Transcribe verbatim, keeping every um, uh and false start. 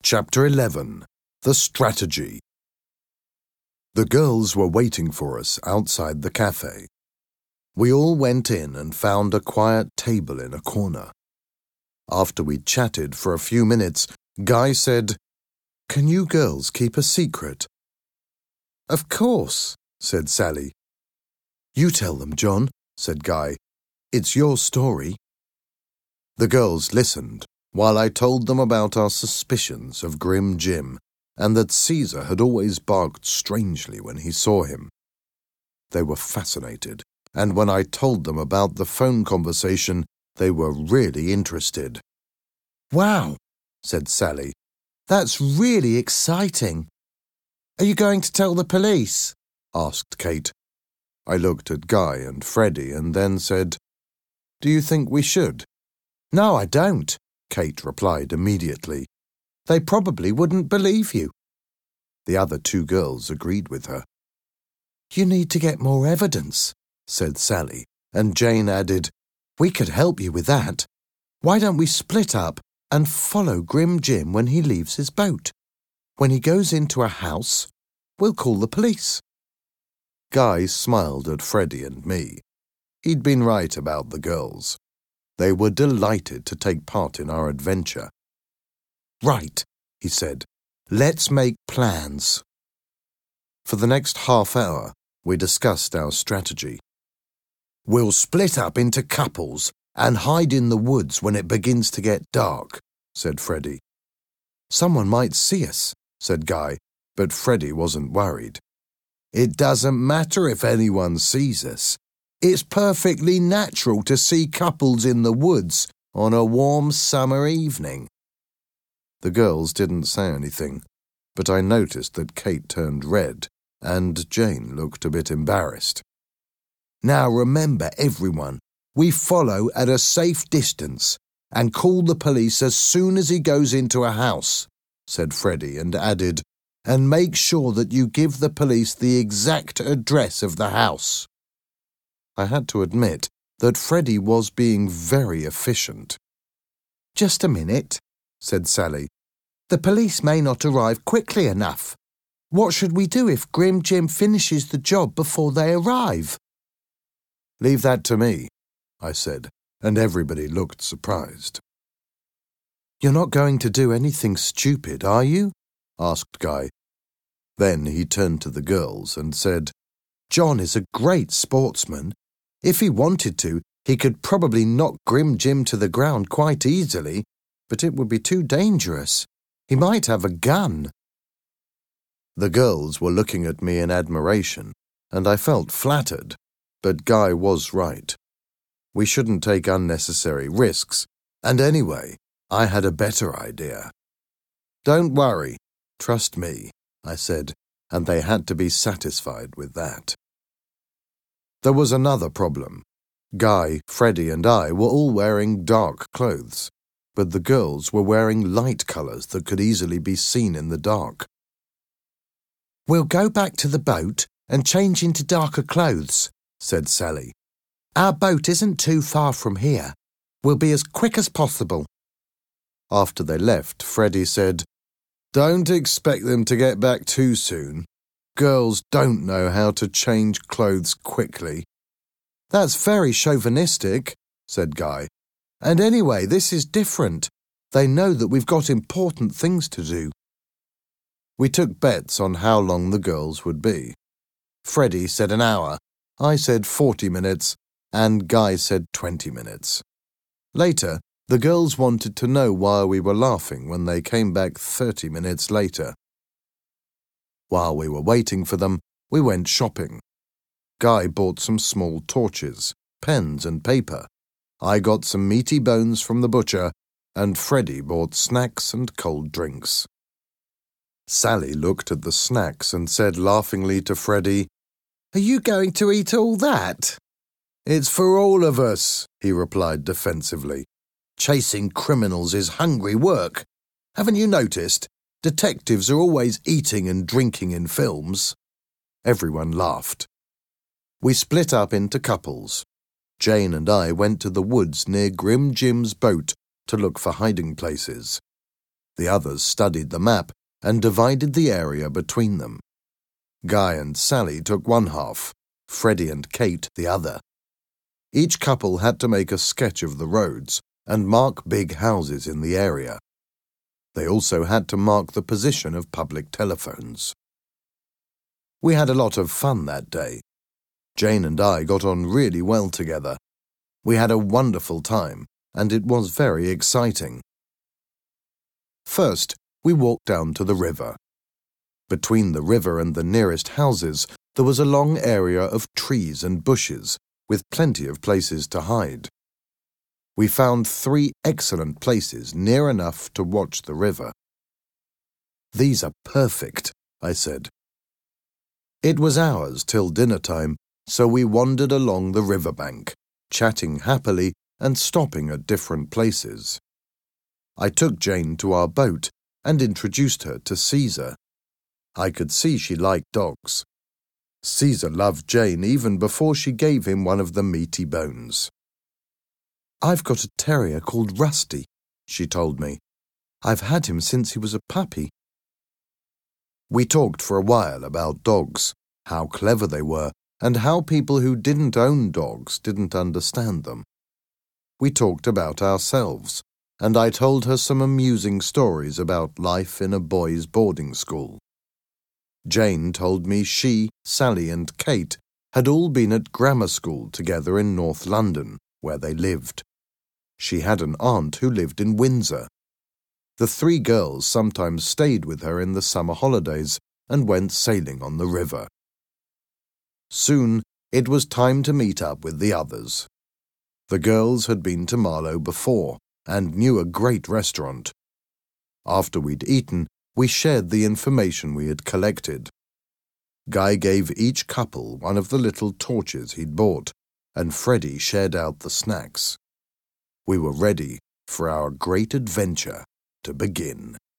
Chapter eleven. The Strategy. The girls were waiting for us outside the cafe. We all went in and found a quiet table in a corner. After we'd chatted for a few minutes, Guy said, "Can you girls keep a secret?" "Of course," said Sally. "You tell them, John," said Guy. "It's your story." The girls listened while I told them about our suspicions of Grim Jim and that Caesar had always barked strangely when he saw him. They were fascinated, and when I told them about the phone conversation, they were really interested. "Wow," said Sally. "That's really exciting. Are you going to tell the police?" asked Kate. I looked at Guy and Freddie and then said, "Do you think we should?" "No, I don't," Kate replied immediately. "They probably wouldn't believe you." The other two girls agreed with her. "You need to get more evidence," said Sally, and Jane added, "We could help you with that. Why don't we split up and follow Grim Jim when he leaves his boat? When he goes into a house, we'll call the police." Guy smiled at Freddie and me. He'd been right about the girls. They were delighted to take part in our adventure. "Right," he said, "let's make plans." For the next half hour, we discussed our strategy. "We'll split up into couples and hide in the woods when it begins to get dark," said Freddie. "Someone might see us," said Guy, but Freddie wasn't worried. "It doesn't matter if anyone sees us. It's perfectly natural to see couples in the woods on a warm summer evening." The girls didn't say anything, but I noticed that Kate turned red and Jane looked a bit embarrassed. "Now remember, everyone, we follow at a safe distance and call the police as soon as he goes into a house," said Freddie, and added, "and make sure that you give the police the exact address of the house." I had to admit that Freddie was being very efficient. "Just a minute," said Sally. "The police may not arrive quickly enough. What should we do if Grim Jim finishes the job before they arrive?" "Leave that to me," I said, and everybody looked surprised. "You're not going to do anything stupid, are you?" asked Guy. Then he turned to the girls and said, "John is a great sportsman. If he wanted to, he could probably knock Grim Jim to the ground quite easily, but it would be too dangerous. He might have a gun." The girls were looking at me in admiration, and I felt flattered, but Guy was right. We shouldn't take unnecessary risks, and anyway, I had a better idea. "Don't worry, trust me," I said, and they had to be satisfied with that. There was another problem. Guy, Freddie, and I were all wearing dark clothes, but the girls were wearing light colours that could easily be seen in the dark. "We'll go back to the boat and change into darker clothes," said Sally. "Our boat isn't too far from here. We'll be as quick as possible." After they left, Freddie said, "Don't expect them to get back too soon. Girls don't know how to change clothes quickly." "That's very chauvinistic," said Guy. "And anyway, this is different. They know that we've got important things to do." We took bets on how long the girls would be. Freddie said an hour, I said forty minutes, and Guy said twenty minutes. Later, the girls wanted to know why we were laughing when they came back thirty minutes later. While we were waiting for them, we went shopping. Guy bought some small torches, pens and paper. I got some meaty bones from the butcher, and Freddie bought snacks and cold drinks. Sally looked at the snacks and said laughingly to Freddie, "Are you going to eat all that?" "It's for all of us," he replied defensively. "Chasing criminals is hungry work. Haven't you noticed? Detectives are always eating and drinking in films." Everyone laughed. We split up into couples. Jane and I went to the woods near Grim Jim's boat to look for hiding places. The others studied the map and divided the area between them. Guy and Sally took one half, Freddie and Kate the other. Each couple had to make a sketch of the roads and mark big houses in the area. They also had to mark the position of public telephones. We had a lot of fun that day. Jane and I got on really well together. We had a wonderful time, and it was very exciting. First, we walked down to the river. Between the river and the nearest houses, there was a long area of trees and bushes, with plenty of places to hide. We found three excellent places near enough to watch the river. "These are perfect," I said. It was ours till dinner time, so we wandered along the riverbank, chatting happily and stopping at different places. I took Jane to our boat and introduced her to Caesar. I could see she liked dogs. Caesar loved Jane even before she gave him one of the meaty bones. "I've got a terrier called Rusty," she told me. "I've had him since he was a puppy." We talked for a while about dogs, how clever they were, and how people who didn't own dogs didn't understand them. We talked about ourselves, and I told her some amusing stories about life in a boys' boarding school. Jane told me she, Sally and Kate had all been at grammar school together in North London, where they lived. She had an aunt who lived in Windsor. The three girls sometimes stayed with her in the summer holidays and went sailing on the river. Soon it was time to meet up with the others. The girls had been to Marlow before and knew a great restaurant. After we'd eaten, we shared the information we had collected. Guy gave each couple one of the little torches he'd bought, and Freddie shared out the snacks. We were ready for our great adventure to begin.